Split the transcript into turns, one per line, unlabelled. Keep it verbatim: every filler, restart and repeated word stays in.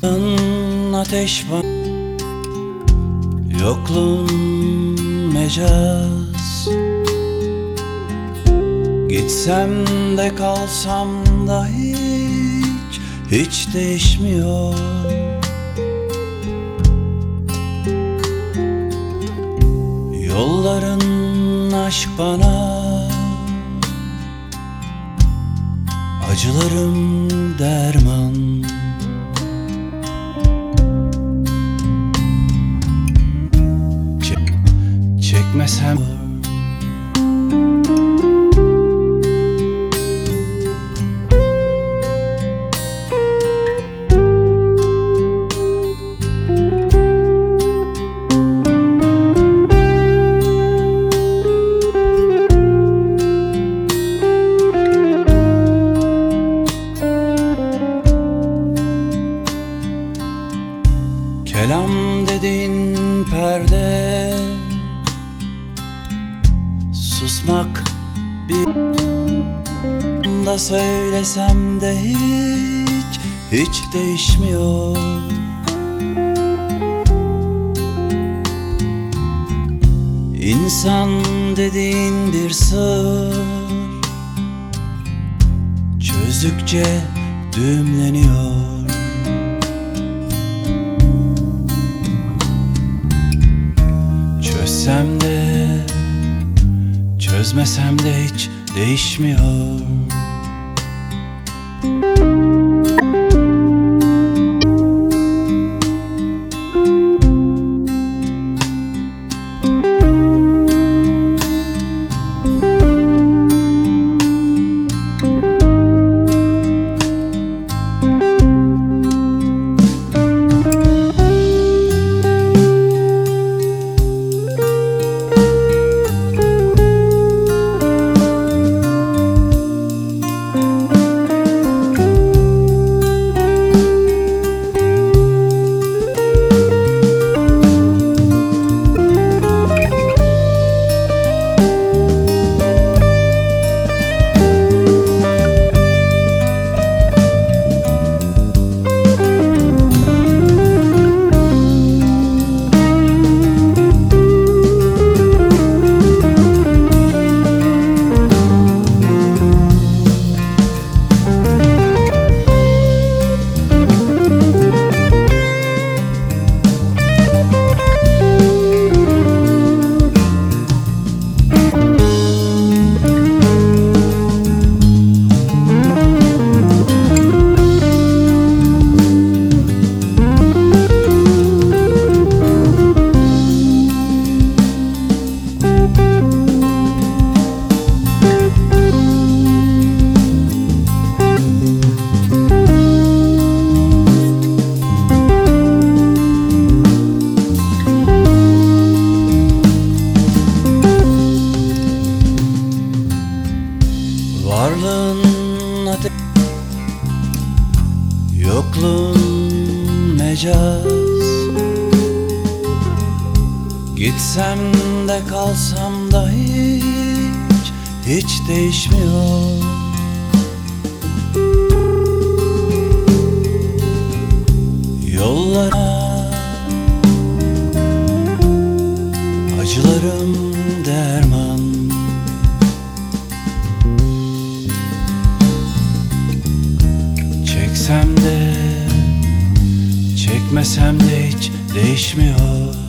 Ateş var, yokluğun mecaz. Gitsem de kalsam da hiç, hiç değişmiyor. Yolların aşk bana, acılarım derman. Çekmesem kelam dediğin perde, susmak bir da söylesem de hiç, hiç değişmiyor. İnsan dediğin bir sır, çözdükçe düğümleniyor. Çözsem de çözmesem de hiç değişmiyor. Varlığın ateş, yokluğun mecaz. Gitsem de kalsam da hiç, hiç değişmiyor. Yollara acılarım derman. Çeksem de çekmesem de hiç değişmiyor.